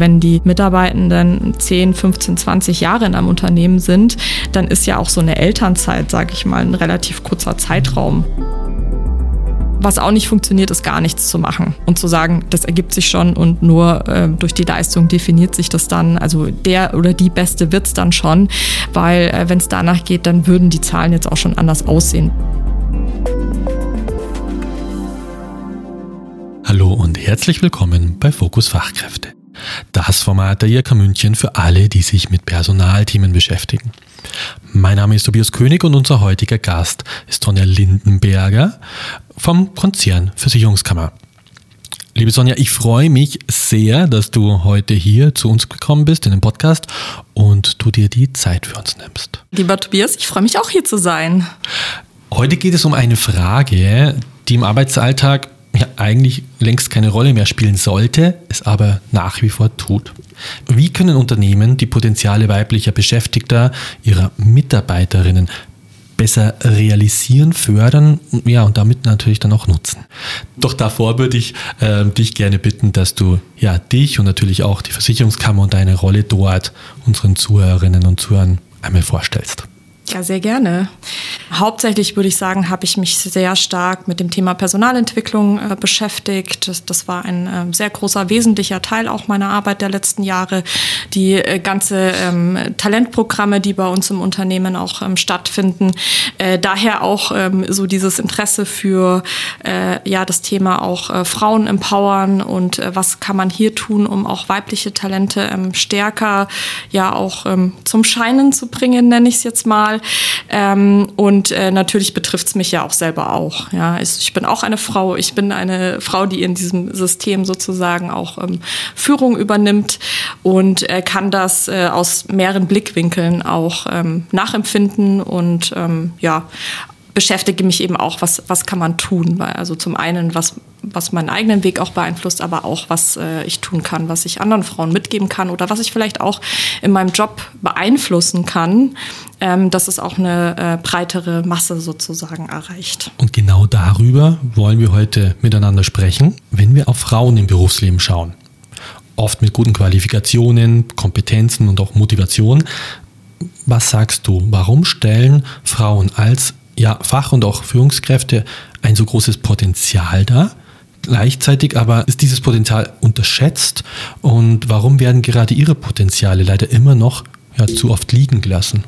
Wenn die Mitarbeitenden 10, 15, 20 Jahre in einem Unternehmen sind, dann ist ja auch so eine Elternzeit, sage ich mal, ein relativ kurzer Zeitraum. Was auch nicht funktioniert, ist gar nichts zu machen und zu sagen, das ergibt sich schon und nur durch die Leistung definiert sich das dann. Also der oder die Beste wird es dann schon, weil wenn es danach geht, dann würden die Zahlen jetzt auch schon anders aussehen. Hallo und herzlich willkommen bei Fokus Fachkräfte. Das Format der IHK München für alle, die sich mit Personalthemen beschäftigen. Mein Name ist Tobias König und unser heutiger Gast ist Sonja Lindenberger vom Konzern Versicherungskammer. Liebe Sonja, ich freue mich sehr, dass du heute hier zu uns gekommen bist in den Podcast und du dir die Zeit für uns nimmst. Lieber Tobias, ich freue mich auch hier zu sein. Heute geht es um eine Frage, die im Arbeitsalltag eigentlich längst keine Rolle mehr spielen sollte, es aber nach wie vor tut. Wie können Unternehmen die Potenziale weiblicher Beschäftigter, ihrer Mitarbeiterinnen besser realisieren, fördern und damit natürlich dann auch nutzen? Doch davor würde ich dich gerne bitten, dass du dich und natürlich auch die Versicherungskammer und deine Rolle dort unseren Zuhörerinnen und Zuhörern einmal vorstellst. Ja, sehr gerne. Hauptsächlich würde ich sagen, habe ich mich sehr stark mit dem Thema Personalentwicklung beschäftigt. Das war ein sehr großer, wesentlicher Teil auch meiner Arbeit der letzten Jahre. Die ganze Talentprogramme, die bei uns im Unternehmen auch stattfinden. Daher auch so dieses Interesse für das Thema auch Frauen empowern und was kann man hier tun, um auch weibliche Talente stärker auch zum Scheinen zu bringen, nenne ich es jetzt mal. Natürlich betrifft es mich ja auch selber auch. Ja. Ich bin auch eine Frau. Ich bin eine Frau, die in diesem System sozusagen auch Führung übernimmt und kann das aus mehreren Blickwinkeln auch nachempfinden und beschäftige mich eben auch, was kann man tun. Also zum einen, was meinen eigenen Weg auch beeinflusst, aber auch, was ich tun kann, was ich anderen Frauen mitgeben kann oder was ich vielleicht auch in meinem Job beeinflussen kann, dass es auch eine breitere Masse sozusagen erreicht. Und genau darüber wollen wir heute miteinander sprechen, wenn wir auf Frauen im Berufsleben schauen. Oft mit guten Qualifikationen, Kompetenzen und auch Motivation. Was sagst du, warum stellen Frauen als Fach- und auch Führungskräfte ein so großes Potenzial dar? Gleichzeitig aber ist dieses Potenzial unterschätzt und warum werden gerade ihre Potenziale leider immer noch zu oft liegen gelassen?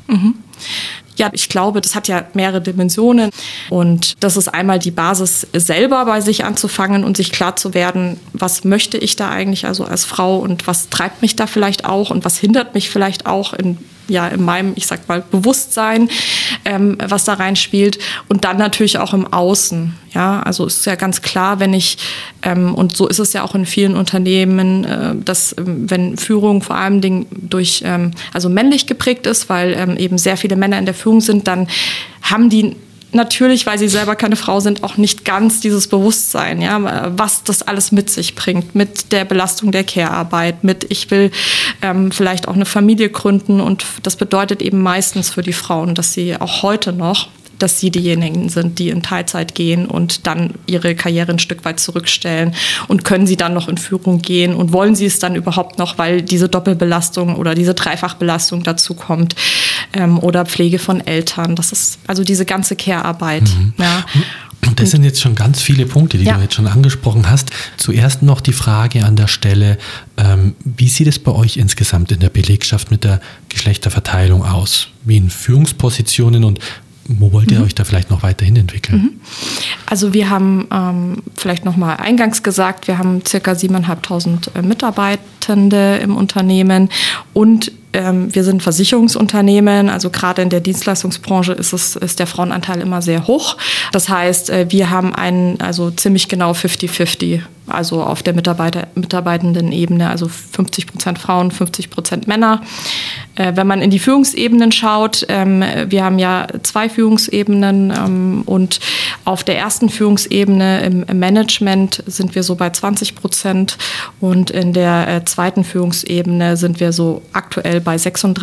Ja, ich glaube, das hat ja mehrere Dimensionen und das ist einmal die Basis, selber bei sich anzufangen und sich klar zu werden, was möchte ich da eigentlich also als Frau und was treibt mich da vielleicht auch und was hindert mich vielleicht auch in meinem, ich sag mal, Bewusstsein, was da reinspielt und dann natürlich auch im Außen. Ja, also es ist ja ganz klar, wenn ich, und so ist es ja auch in vielen Unternehmen, dass wenn Führung vor allem durch, also männlich geprägt ist, weil eben sehr viele Männer in der Führung sind, dann haben die natürlich, weil sie selber keine Frau sind, auch nicht ganz dieses Bewusstsein, was das alles mit sich bringt, mit der Belastung der Care-Arbeit, ich will vielleicht auch eine Familie gründen und das bedeutet eben meistens für die Frauen, dass sie auch heute noch, dass sie diejenigen sind, die in Teilzeit gehen und dann ihre Karriere ein Stück weit zurückstellen und können sie dann noch in Führung gehen und wollen sie es dann überhaupt noch, weil diese Doppelbelastung oder diese Dreifachbelastung dazu kommt oder Pflege von Eltern. Das ist also diese ganze Care-Arbeit. Ja. Und das sind jetzt schon ganz viele Punkte, die du jetzt schon angesprochen hast. Zuerst noch die Frage an der Stelle, wie sieht es bei euch insgesamt in der Belegschaft mit der Geschlechterverteilung aus? Wie in Führungspositionen und wo wollt ihr euch da vielleicht noch weiterhin entwickeln? Also wir haben vielleicht noch mal eingangs gesagt, wir haben ca. 7.500 Mitarbeitende im Unternehmen und wir sind Versicherungsunternehmen, also gerade in der Dienstleistungsbranche ist der Frauenanteil immer sehr hoch. Das heißt, wir haben also ziemlich genau 50-50, also auf der mitarbeitenden Ebene, also 50% Frauen, 50% Männer. Wenn man in die Führungsebenen schaut, wir haben ja 2 Führungsebenen und auf der ersten Führungsebene im Management sind wir so bei 20% und in der zweiten Führungsebene sind wir so aktuell bei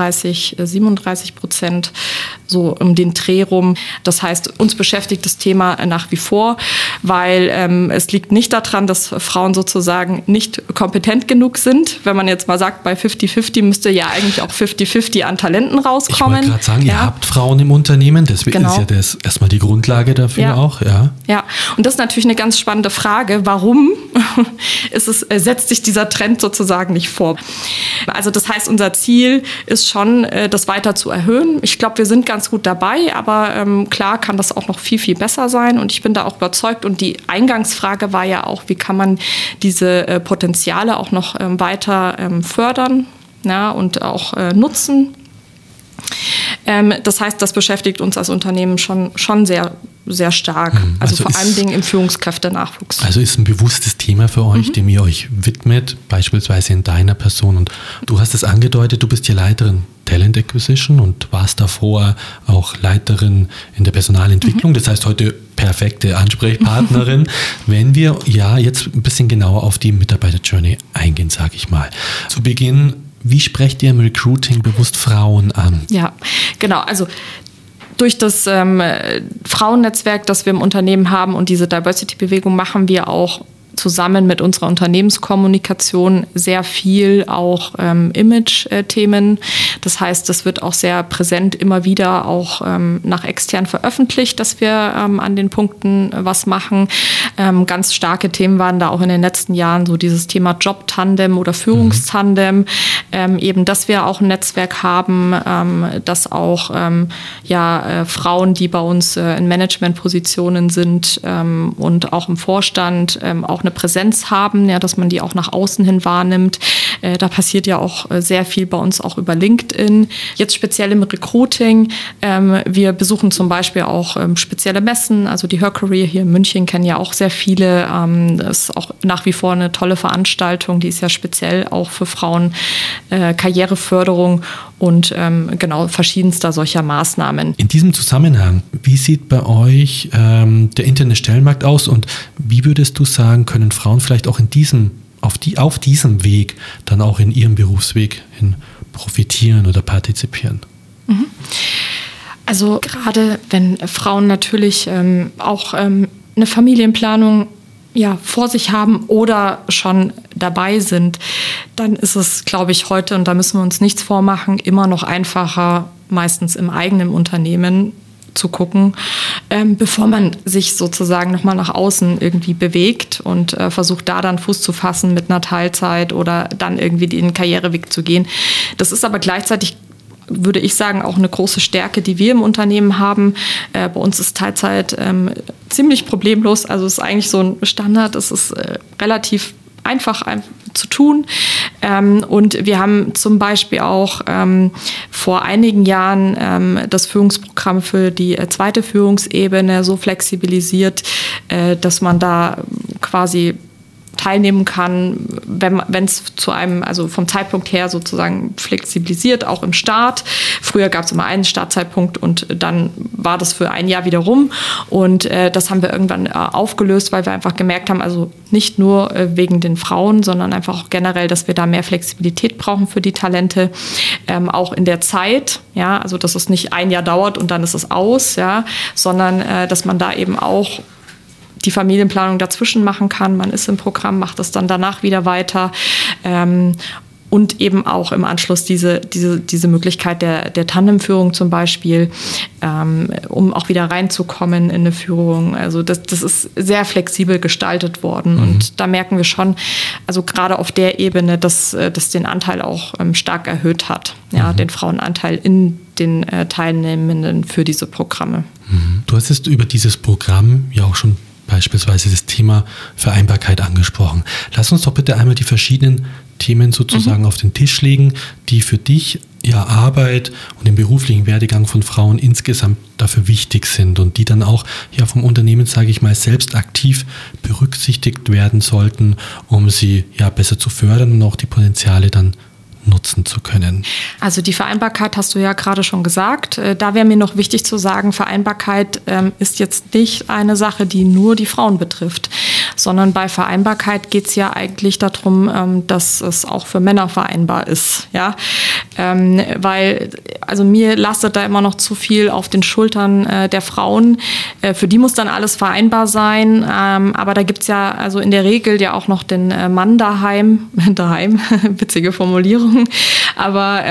36-37%, so um den Dreh rum. Das heißt, uns beschäftigt das Thema nach wie vor, weil es liegt nicht daran, dass Frauen sozusagen nicht kompetent genug sind. Wenn man jetzt mal sagt, bei 50-50 müsste ja eigentlich auch 50-50 an Talenten rauskommen. Ich wollte gerade sagen, ihr habt Frauen im Unternehmen, deswegen ist ja das erstmal die Grundlage dafür auch. Ja, und das ist natürlich eine ganz spannende Frage. Warum setzt sich dieser Trend sozusagen nicht vor? Also das heißt, unser Ziel ist schon, das weiter zu erhöhen. Ich glaube, wir sind ganz gut dabei, aber klar kann das auch noch viel, viel besser sein. Und ich bin da auch überzeugt. Und die Eingangsfrage war ja auch, wie kann man diese Potenziale auch noch weiter fördern, und auch nutzen. Das heißt, das beschäftigt uns als Unternehmen schon sehr, sehr stark. Also vor allen Dingen im Führungskräftenachwuchs. Also ist ein bewusstes Thema für euch, dem ihr euch widmet, beispielsweise in deiner Person. Und du hast es angedeutet, du bist hier Leiterin Talent Acquisition und warst davor auch Leiterin in der Personalentwicklung. Das heißt, heute perfekte Ansprechpartnerin, wenn wir jetzt ein bisschen genauer auf die Mitarbeiter-Journey eingehen, sage ich mal. Zu Beginn, wie sprecht ihr im Recruiting bewusst Frauen an? Ja, genau. Also durch das Frauennetzwerk, das wir im Unternehmen haben und diese Diversity-Bewegung machen wir auch zusammen mit unserer Unternehmenskommunikation sehr viel auch Image-Themen. Das heißt, das wird auch sehr präsent immer wieder auch nach extern veröffentlicht, dass wir an den Punkten was machen. Ganz starke Themen waren da auch in den letzten Jahren so dieses Thema Job-Tandem oder Führungstandem. Eben, dass wir auch ein Netzwerk haben, dass auch Frauen, die bei uns in Managementpositionen sind und auch im Vorstand auch eine Präsenz haben, dass man die auch nach außen hin wahrnimmt. Da passiert ja auch sehr viel bei uns auch über LinkedIn. Jetzt speziell im Recruiting. Wir besuchen zum Beispiel auch spezielle Messen. Also die Her Career hier in München kennen ja auch sehr viele. Das ist auch nach wie vor eine tolle Veranstaltung. Die ist ja speziell auch für Frauen, Karriereförderung und verschiedenster solcher Maßnahmen. In diesem Zusammenhang, wie sieht bei euch der interne Stellenmarkt aus und wie würdest du sagen, können Frauen vielleicht auch auf diesem Weg dann auch in ihrem Berufsweg hin profitieren oder partizipieren? Also gerade wenn Frauen natürlich auch eine Familienplanung vor sich haben oder schon dabei sind, dann ist es, glaube ich, heute, und da müssen wir uns nichts vormachen, immer noch einfacher, meistens im eigenen Unternehmen zu gucken, bevor man sich sozusagen nochmal nach außen irgendwie bewegt und versucht, da dann Fuß zu fassen mit einer Teilzeit oder dann irgendwie den Karriereweg zu gehen. Das ist aber gleichzeitig, würde ich sagen, auch eine große Stärke, die wir im Unternehmen haben. Bei uns ist Teilzeit ziemlich problemlos. Also es ist eigentlich so ein Standard. Es ist relativ einfach zu tun. Und wir haben zum Beispiel auch vor einigen Jahren das Führungsprogramm für die zweite Führungsebene so flexibilisiert, dass man da quasi teilnehmen kann, wenn es zu einem, also vom Zeitpunkt her sozusagen flexibilisiert, auch im Start. Früher gab es immer einen Startzeitpunkt und dann war das für ein Jahr wieder rum. Und das haben wir irgendwann aufgelöst, weil wir einfach gemerkt haben, also nicht nur wegen den Frauen, sondern einfach auch generell, dass wir da mehr Flexibilität brauchen für die Talente, auch in der Zeit, also dass es nicht ein Jahr dauert und dann ist es aus, sondern dass man da eben auch die Familienplanung dazwischen machen kann. Man ist im Programm, macht es dann danach wieder weiter. Und eben auch im Anschluss diese Möglichkeit der Tandemführung zum Beispiel, um auch wieder reinzukommen in eine Führung. Also das ist sehr flexibel gestaltet worden. Und da merken wir schon, also gerade auf der Ebene, dass das den Anteil auch stark erhöht hat. Den Frauenanteil in den Teilnehmenden für diese Programme. Du hast jetzt über dieses Programm ja auch schon beispielsweise das Thema Vereinbarkeit angesprochen. Lass uns doch bitte einmal die verschiedenen Themen sozusagen auf den Tisch legen, die für dich, Arbeit und den beruflichen Werdegang von Frauen insgesamt dafür wichtig sind und die dann auch vom Unternehmen, sage ich mal, selbst aktiv berücksichtigt werden sollten, um sie besser zu fördern und auch die Potenziale dann nutzen zu können. Also die Vereinbarkeit hast du ja gerade schon gesagt. Da wäre mir noch wichtig zu sagen, Vereinbarkeit ist jetzt nicht eine Sache, die nur die Frauen betrifft, sondern bei Vereinbarkeit geht es ja eigentlich darum, dass es auch für Männer vereinbar ist. Ja? Weil, also mir lastet da immer noch zu viel auf den Schultern der Frauen. Für die muss dann alles vereinbar sein, aber da gibt es ja also in der Regel ja auch noch den Mann daheim, witzige Formulierung, aber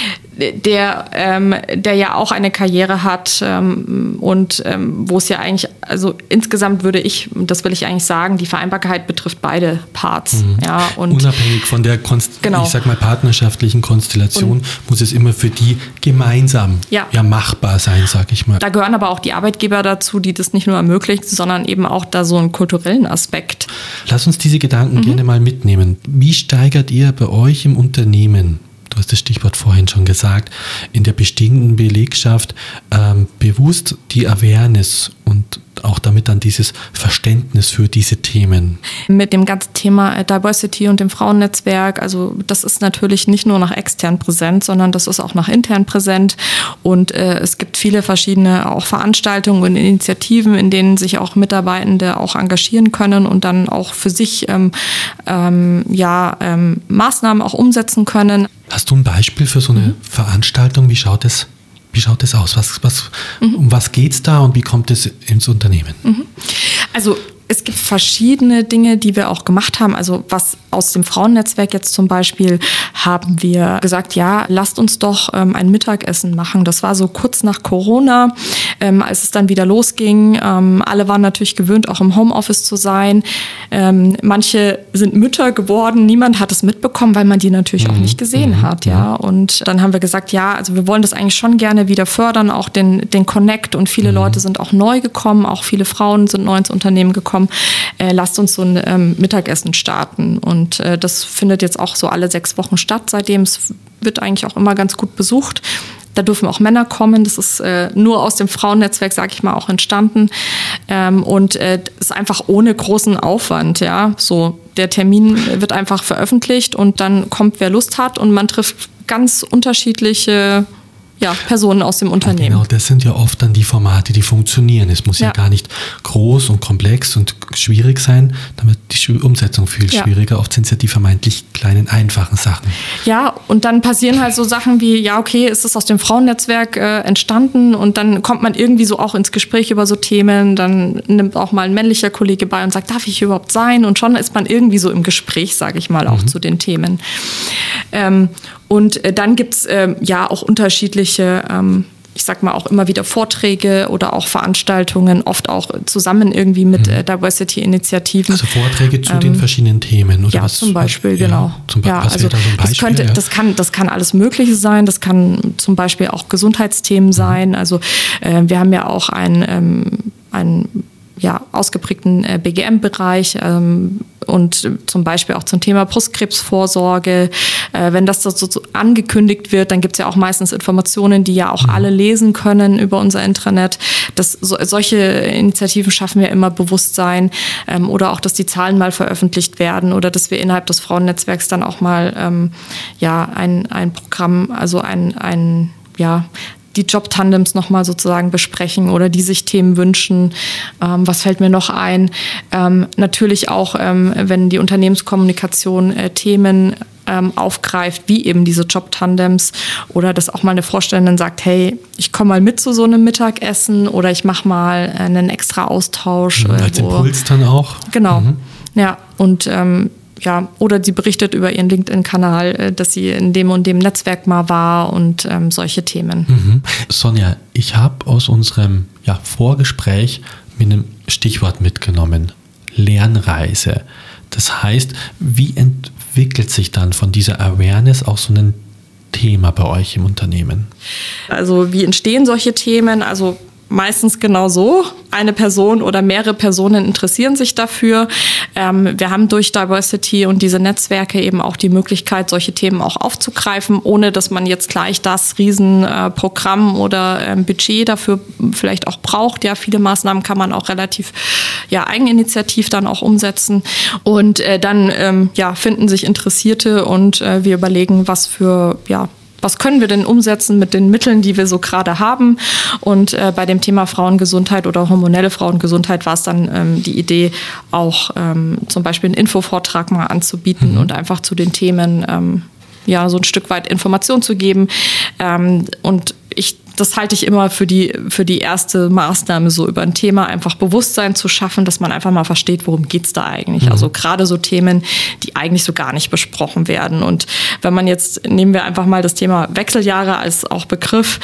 der ja auch eine Karriere hat und wo es ja eigentlich, also insgesamt würde ich, das will ich eigentlich sagen, die Vereinbarkeit betrifft beide Parts. Ja, und unabhängig von der genau. Ich sag mal partnerschaftlichen Konstellation muss es immer für die gemeinsam machbar sein, sag ich mal. Da gehören aber auch die Arbeitgeber dazu, die das nicht nur ermöglichen, sondern eben auch da so einen kulturellen Aspekt. Lass uns diese Gedanken gerne mal mitnehmen. Wie steigert ihr bei euch im Unternehmen, du hast das Stichwort vorhin schon gesagt, in der bestehenden Belegschaft bewusst die Awareness und auch damit dann dieses Verständnis für diese Themen? Mit dem ganzen Thema Diversity und dem Frauennetzwerk, also das ist natürlich nicht nur nach extern präsent, sondern das ist auch nach intern präsent und es gibt viele verschiedene auch Veranstaltungen und Initiativen, in denen sich auch Mitarbeitende auch engagieren können und dann auch für sich Maßnahmen auch umsetzen können. Hast du ein Beispiel für so eine Veranstaltung? Wie schaut es aus? Um was geht es da und wie kommt es ins Unternehmen? Also es gibt verschiedene Dinge, die wir auch gemacht haben. Also was aus dem Frauennetzwerk jetzt zum Beispiel haben wir gesagt, ja, lasst uns doch ein Mittagessen machen. Das war so kurz nach Corona, als es dann wieder losging. Alle waren natürlich gewöhnt, auch im Homeoffice zu sein. Manche sind Mütter geworden. Niemand hat es mitbekommen, weil man die natürlich auch nicht gesehen hat. Ja. Und dann haben wir gesagt, ja, also wir wollen das eigentlich schon gerne wieder fördern, auch den Connect. Und viele Leute sind auch neu gekommen, auch viele Frauen sind neu ins Unternehmen gekommen. Lasst uns so ein Mittagessen starten. Und das findet jetzt auch so alle 6 Wochen statt. Seitdem es wird eigentlich auch immer ganz gut besucht. Da dürfen auch Männer kommen. Das ist nur aus dem Frauennetzwerk, sage ich mal, auch entstanden. Und ist einfach ohne großen Aufwand. Ja, so der Termin wird einfach veröffentlicht und dann kommt, wer Lust hat. Und man trifft ganz unterschiedliche Personen aus dem Unternehmen. Genau, das sind ja oft dann die Formate, die funktionieren. Es muss ja gar nicht groß und komplex und schwierig sein, damit die Umsetzung viel schwieriger. Oft sind es ja die vermeintlich kleinen, einfachen Sachen. Ja, und dann passieren halt so Sachen wie, ist es aus dem Frauennetzwerk entstanden und dann kommt man irgendwie so auch ins Gespräch über so Themen, dann nimmt auch mal ein männlicher Kollege bei und sagt, darf ich hier überhaupt sein? Und schon ist man irgendwie so im Gespräch, sage ich mal, auch zu den Themen. Und dann gibt es auch unterschiedliche, ich sag mal auch immer wieder Vorträge oder auch Veranstaltungen, oft auch zusammen irgendwie mit Diversity-Initiativen. Also Vorträge zu den verschiedenen Themen oder was? Zum Beispiel, genau. Was wäre da so ein Beispiel? Das kann alles Mögliche sein. Das kann zum Beispiel auch Gesundheitsthemen sein. Also wir haben ja auch einen ausgeprägten BGM-Bereich und zum Beispiel auch zum Thema Brustkrebsvorsorge. Wenn das so angekündigt wird, dann gibt es ja auch meistens Informationen, die ja auch alle lesen können über unser Intranet. Solche Initiativen schaffen ja immer Bewusstsein oder auch, dass die Zahlen mal veröffentlicht werden oder dass wir innerhalb des Frauennetzwerks dann auch mal ein Programm, also die Jobtandems nochmal sozusagen besprechen oder die sich Themen wünschen. Was fällt mir noch ein? Natürlich auch, wenn die Unternehmenskommunikation Themen aufgreift, wie eben diese Jobtandems oder dass auch mal eine Vorständin sagt, hey, ich komme mal mit zu so einem Mittagessen oder ich mache mal einen extra Austausch. Als Impuls dann auch. Genau, ja, und oder sie berichtet über ihren LinkedIn-Kanal, dass sie in dem und dem Netzwerk mal war und solche Themen. Sonja, ich habe aus unserem Vorgespräch mit einem Stichwort mitgenommen, Lernreise. Das heißt, wie entwickelt sich dann von dieser Awareness auch so ein Thema bei euch im Unternehmen? Also wie entstehen solche Themen? Also meistens genau so. Eine Person oder mehrere Personen interessieren sich dafür. Wir haben durch Diversity und diese Netzwerke eben auch die Möglichkeit, solche Themen auch aufzugreifen, ohne dass man jetzt gleich das Riesenprogramm oder Budget dafür vielleicht auch braucht. Ja, viele Maßnahmen kann man auch relativ eigeninitiativ dann auch umsetzen. Und dann finden sich Interessierte und wir überlegen, was für was können wir denn umsetzen mit den Mitteln, die wir so gerade haben. Und bei dem Thema Frauengesundheit oder hormonelle Frauengesundheit war es dann die Idee, auch zum Beispiel einen Infovortrag mal anzubieten und einfach zu den Themen so ein Stück weit Information zu geben. Und das halte ich immer für die erste Maßnahme, so über ein Thema einfach Bewusstsein zu schaffen, dass man einfach mal versteht, worum geht's da eigentlich. Also gerade so Themen, die eigentlich so gar nicht besprochen werden. Und wenn man jetzt, nehmen wir einfach mal das Thema Wechseljahre als auch Begriff.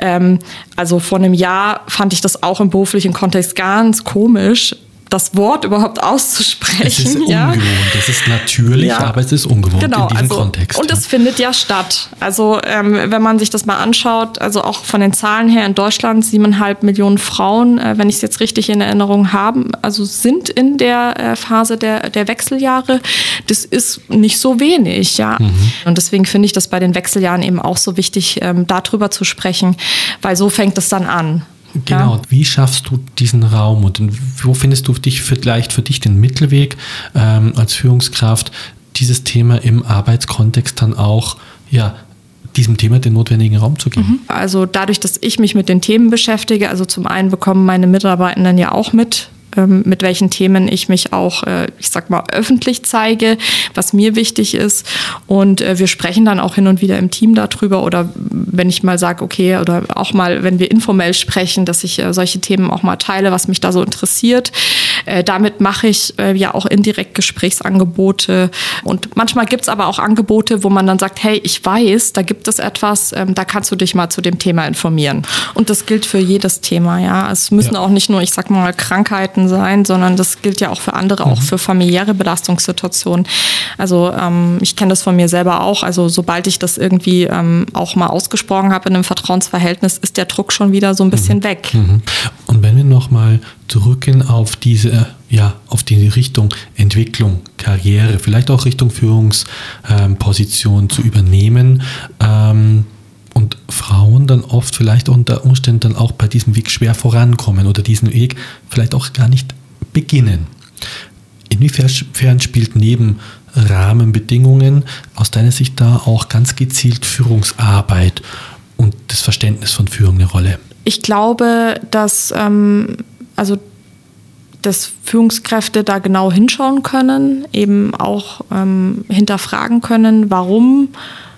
Also vor einem Jahr fand ich das auch im beruflichen Kontext ganz komisch, das Wort überhaupt auszusprechen. Es ist ungewohnt, es ist natürlich, aber es ist ungewohnt in diesem Kontext. Und es findet ja statt. Also wenn man sich das mal anschaut, also auch von den Zahlen her in Deutschland, 7,5 Millionen Frauen, wenn ich es jetzt richtig in Erinnerung habe, also sind in der Phase der Wechseljahre. Das ist nicht so wenig, ja. Und deswegen finde ich das bei den Wechseljahren eben auch so wichtig, darüber zu sprechen, weil so fängt es dann an. Genau, wie schaffst du diesen Raum und wo findest du vielleicht für dich den Mittelweg als Führungskraft, dieses Thema im Arbeitskontext dann auch, diesem Thema den notwendigen Raum zu geben? Also dadurch, dass ich mich mit den Themen beschäftige, also zum einen bekommen meine Mitarbeitenden ja auch mit welchen Themen ich mich auch, öffentlich zeige, was mir wichtig ist. Und wir sprechen dann auch hin und wieder im Team darüber oder wenn ich mal sage, okay, oder auch mal, wenn wir informell sprechen, dass ich solche Themen auch mal teile, was mich da so interessiert. Damit mache ich auch indirekt Gesprächsangebote und manchmal gibt es aber auch Angebote, wo man dann sagt, hey, ich weiß, da gibt es etwas, da kannst du dich mal zu dem Thema informieren. Und das gilt für jedes Thema, ja. Es müssen auch nicht nur, Krankheiten sein, sondern das gilt ja auch für andere, auch für familiäre Belastungssituationen. Also ich kenne das von mir selber auch. Also sobald ich das irgendwie auch mal ausgesprochen habe in einem Vertrauensverhältnis, ist der Druck schon wieder so ein bisschen weg. Und wenn wir nochmal zurückgehen auf die Richtung Entwicklung, Karriere, vielleicht auch Richtung Führungsposition zu übernehmen, und Frauen dann oft vielleicht unter Umständen dann auch bei diesem Weg schwer vorankommen oder diesen Weg vielleicht auch gar nicht beginnen. Inwiefern spielt neben Rahmenbedingungen aus deiner Sicht da auch ganz gezielt Führungsarbeit und das Verständnis von Führung eine Rolle? Ich glaube, dass dass Führungskräfte da genau hinschauen können, eben auch hinterfragen können, warum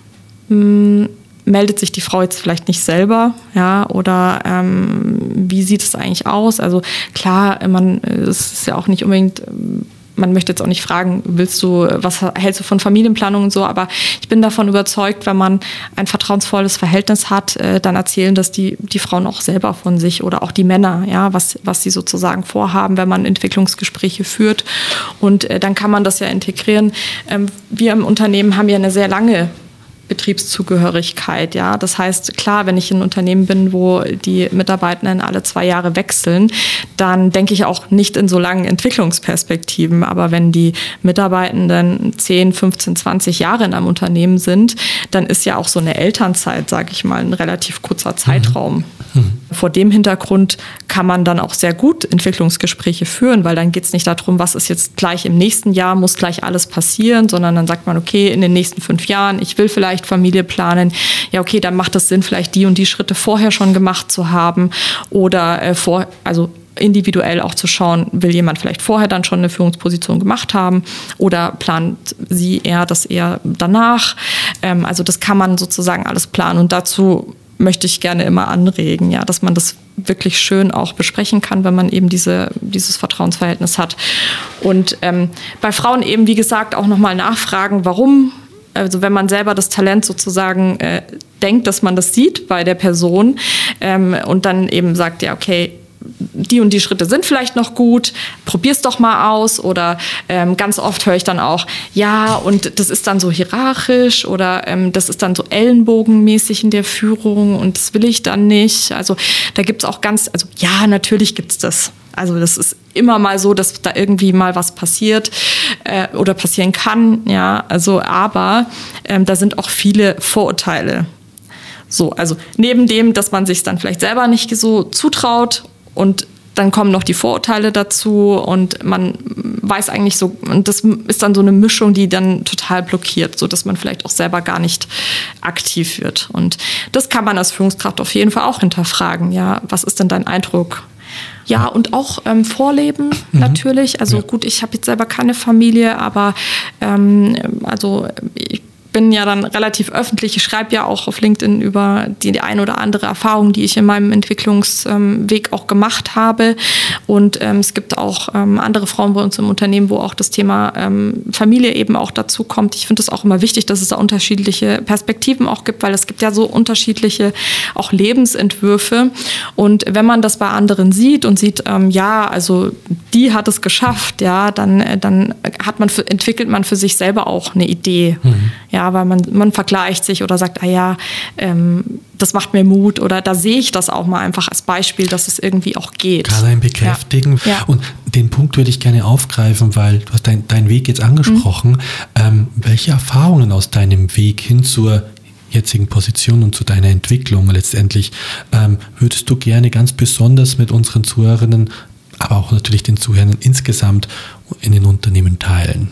meldet sich die Frau jetzt vielleicht nicht selber, oder wie sieht es eigentlich aus? Also klar, es ist ja auch nicht unbedingt, man möchte jetzt auch nicht fragen, was hältst du von Familienplanung und so, aber ich bin davon überzeugt, wenn man ein vertrauensvolles Verhältnis hat, dann erzählen das die Frauen auch selber von sich oder auch die Männer, was sie sozusagen vorhaben, wenn man Entwicklungsgespräche führt und dann kann man das ja integrieren. Wir im Unternehmen haben ja eine sehr lange Betriebszugehörigkeit, Das heißt, klar, wenn ich in einem Unternehmen bin, wo die Mitarbeitenden alle 2 Jahre wechseln, dann denke ich auch nicht in so langen Entwicklungsperspektiven. Aber wenn die Mitarbeitenden 10, 15, 20 Jahre in einem Unternehmen sind, dann ist ja auch so eine Elternzeit, sage ich mal, ein relativ kurzer Zeitraum. Vor dem Hintergrund kann man dann auch sehr gut Entwicklungsgespräche führen, weil dann geht es nicht darum, was ist jetzt gleich im nächsten Jahr, muss gleich alles passieren, sondern dann sagt man, okay, in den nächsten 5 Jahren, ich will vielleicht Familie planen, ja okay, dann macht es Sinn, vielleicht die und die Schritte vorher schon gemacht zu haben oder individuell auch zu schauen, will jemand vielleicht vorher dann schon eine Führungsposition gemacht haben oder plant sie das eher danach. Also das kann man sozusagen alles planen und dazu möchte ich gerne immer anregen, dass man das wirklich schön auch besprechen kann, wenn man eben dieses Vertrauensverhältnis hat. Und bei Frauen eben, wie gesagt, auch nochmal nachfragen, warum. Also wenn man selber das Talent sozusagen denkt, dass man das sieht bei der Person und dann eben sagt, ja okay, die und die Schritte sind vielleicht noch gut, probier's doch mal aus oder ganz oft höre ich dann auch, ja und das ist dann so hierarchisch oder das ist dann so ellenbogenmäßig in der Führung und das will ich dann nicht. Also da gibt's auch natürlich gibt's das. Also das ist immer mal so, dass da irgendwie mal was passiert oder passieren kann, aber da sind auch viele Vorurteile. So, also neben dem, dass man sich dann vielleicht selber nicht so zutraut und dann kommen noch die Vorurteile dazu und man weiß eigentlich so, und das ist dann so eine Mischung, die dann total blockiert, sodass man vielleicht auch selber gar nicht aktiv wird. Und das kann man als Führungskraft auf jeden Fall auch hinterfragen. Ja, was ist denn dein Eindruck? Ja, und auch Vorleben natürlich. Also gut, ich habe jetzt selber keine Familie, aber ich bin ja dann relativ öffentlich. Ich schreibe ja auch auf LinkedIn über die eine oder andere Erfahrung, die ich in meinem Entwicklungsweg auch gemacht habe. Und es gibt auch andere Frauen bei uns im Unternehmen, wo auch das Thema Familie eben auch dazu kommt. Ich finde es auch immer wichtig, dass es da unterschiedliche Perspektiven auch gibt, weil es gibt ja so unterschiedliche auch Lebensentwürfe. Und wenn man das bei anderen sieht und sieht, also die hat es geschafft, ja, dann entwickelt man für sich selber auch eine Idee. Ja, weil man vergleicht sich oder sagt, das macht mir Mut oder da sehe ich das auch mal einfach als Beispiel, dass es irgendwie auch geht. Kann einen bekräftigen. Ja. Und den Punkt würde ich gerne aufgreifen, weil du hast deinen Weg jetzt angesprochen. Welche Erfahrungen aus deinem Weg hin zur jetzigen Position und zu deiner Entwicklung letztendlich würdest du gerne ganz besonders mit unseren Zuhörerinnen, aber auch natürlich den Zuhörern insgesamt in den Unternehmen teilen?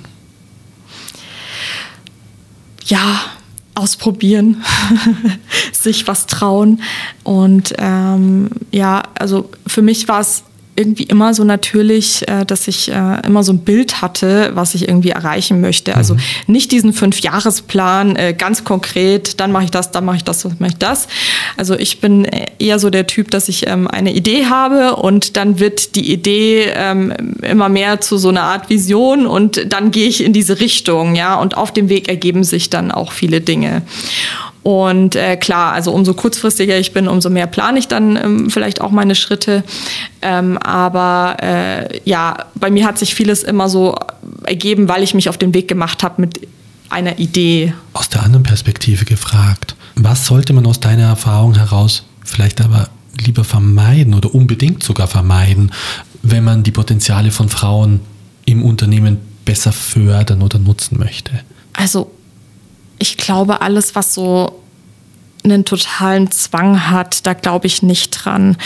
Ja, ausprobieren, sich was trauen. Und also für mich war es irgendwie immer so natürlich, dass ich immer so ein Bild hatte, was ich irgendwie erreichen möchte. Also nicht diesen 5-Jahresplan, ganz konkret, dann mache ich das, dann mache ich das, dann mache ich das. Also ich bin eher so der Typ, dass ich eine Idee habe und dann wird die Idee immer mehr zu so einer Art Vision und dann gehe ich in diese Richtung, ja, und auf dem Weg ergeben sich dann auch viele Dinge. Und klar, also umso kurzfristiger ich bin, umso mehr plane ich dann vielleicht auch meine Schritte. Aber bei mir hat sich vieles immer so ergeben, weil ich mich auf den Weg gemacht habe mit einer Idee. Aus der anderen Perspektive gefragt, was sollte man aus deiner Erfahrung heraus vielleicht aber lieber vermeiden oder unbedingt sogar vermeiden, wenn man die Potenziale von Frauen im Unternehmen besser fördern oder nutzen möchte? Also ich glaube, alles, was so einen totalen Zwang hat, da glaube ich nicht dran.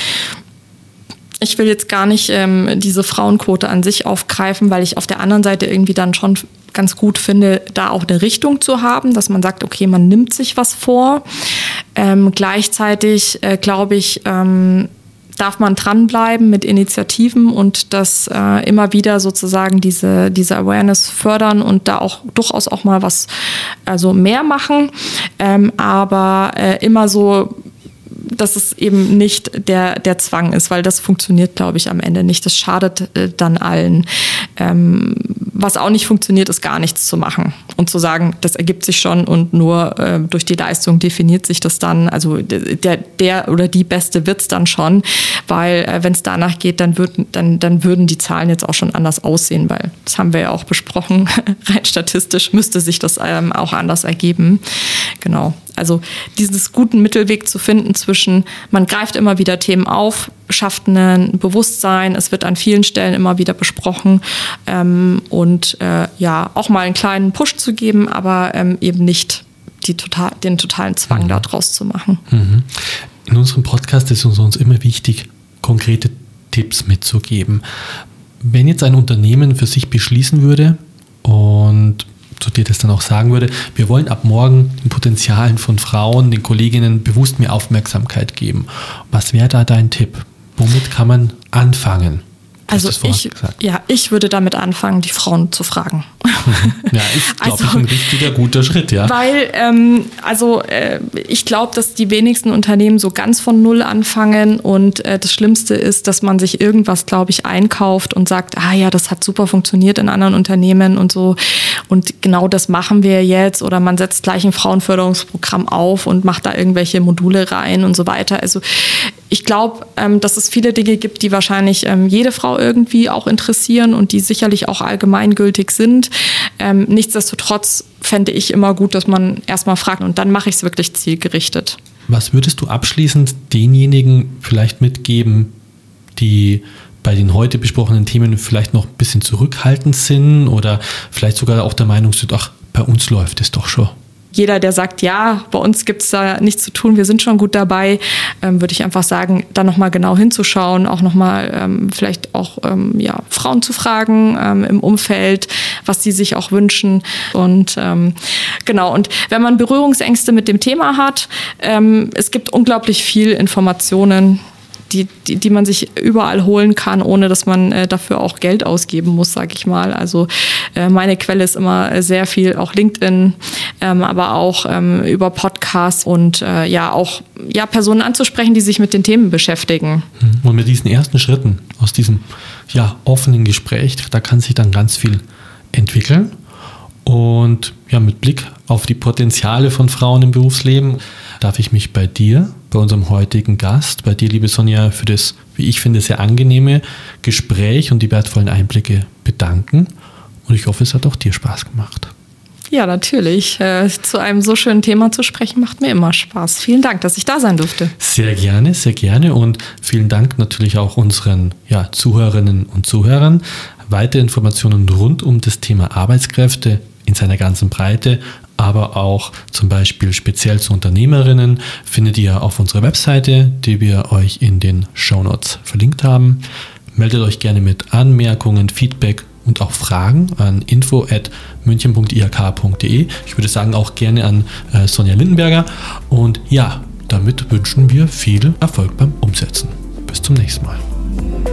Ich will jetzt gar nicht diese Frauenquote an sich aufgreifen, weil ich auf der anderen Seite irgendwie dann schon ganz gut finde, da auch eine Richtung zu haben, dass man sagt, okay, man nimmt sich was vor. Gleichzeitig glaube ich, darf man dranbleiben mit Initiativen und das immer wieder sozusagen diese Awareness fördern und da auch durchaus auch mal was mehr machen, aber immer so, dass es eben nicht der Zwang ist, weil das funktioniert, glaube ich, am Ende nicht. Das schadet dann allen. Was auch nicht funktioniert, ist gar nichts zu machen und zu sagen, das ergibt sich schon und nur durch die Leistung definiert sich das dann. Also der oder die Beste wird's dann schon, weil wenn es danach geht, dann würden die Zahlen jetzt auch schon anders aussehen, weil das haben wir ja auch besprochen. Rein statistisch müsste sich das auch anders ergeben. Genau. Also dieses guten Mittelweg zu finden zwischen, man greift immer wieder Themen auf, schafft ein Bewusstsein, es wird an vielen Stellen immer wieder besprochen und auch mal einen kleinen Push zu geben, aber eben nicht den totalen Zwang daraus zu machen. In unserem Podcast ist uns immer wichtig, konkrete Tipps mitzugeben. Wenn jetzt ein Unternehmen für sich beschließen würde und zu dir das dann auch sagen würde, wir wollen ab morgen den Potenzialen von Frauen, den Kolleginnen bewusst mehr Aufmerksamkeit geben. Was wäre da dein Tipp? Womit kann man anfangen? Also ich würde damit anfangen, die Frauen zu fragen. Ja, ist, glaube ich, ein richtiger, guter Schritt, ja. Weil, ich glaube, dass die wenigsten Unternehmen so ganz von Null anfangen und das Schlimmste ist, dass man sich irgendwas, glaube ich, einkauft und sagt, das hat super funktioniert in anderen Unternehmen und so und genau das machen wir jetzt oder man setzt gleich ein Frauenförderungsprogramm auf und macht da irgendwelche Module rein und so weiter. Also ich glaube, dass es viele Dinge gibt, die wahrscheinlich jede Frau irgendwie auch interessieren und die sicherlich auch allgemeingültig sind. Nichtsdestotrotz fände ich immer gut, dass man erstmal fragt und dann mache ich es wirklich zielgerichtet. Was würdest du abschließend denjenigen vielleicht mitgeben, die bei den heute besprochenen Themen vielleicht noch ein bisschen zurückhaltend sind oder vielleicht sogar auch der Meinung sind, ach, bei uns läuft es doch schon? jeder, der sagt, ja, bei uns gibt es da nichts zu tun, wir sind schon gut dabei, würde ich einfach sagen, da nochmal genau hinzuschauen, auch nochmal vielleicht auch Frauen zu fragen im Umfeld, was die sich auch wünschen. Und genau, und wenn man Berührungsängste mit dem Thema hat, es gibt unglaublich viel Informationen, die man sich überall holen kann, ohne dass man dafür auch Geld ausgeben muss, sage ich mal. Also meine Quelle ist immer sehr viel, auch LinkedIn, aber auch über Podcasts und auch Personen anzusprechen, die sich mit den Themen beschäftigen. Und mit diesen ersten Schritten aus diesem offenen Gespräch, da kann sich dann ganz viel entwickeln. Und mit Blick auf die Potenziale von Frauen im Berufsleben darf ich mich bei dir, bei unserem heutigen Gast, bei dir, liebe Sonja, für das, wie ich finde, sehr angenehme Gespräch und die wertvollen Einblicke bedanken. Und ich hoffe, es hat auch dir Spaß gemacht. Ja, natürlich. Zu einem so schönen Thema zu sprechen, macht mir immer Spaß. Vielen Dank, dass ich da sein durfte. Sehr gerne, sehr gerne. Und vielen Dank natürlich auch unseren Zuhörerinnen und Zuhörern. Weitere Informationen rund um das Thema Arbeitskräfte in seiner ganzen Breite, aber auch zum Beispiel speziell zu Unternehmerinnen, findet ihr auf unserer Webseite, die wir euch in den Shownotes verlinkt haben. Meldet euch gerne mit Anmerkungen, Feedback und auch Fragen an info@münchen.ihk.de. Ich würde sagen auch gerne an Sonja Lindenberger. Und damit wünschen wir viel Erfolg beim Umsetzen. Bis zum nächsten Mal.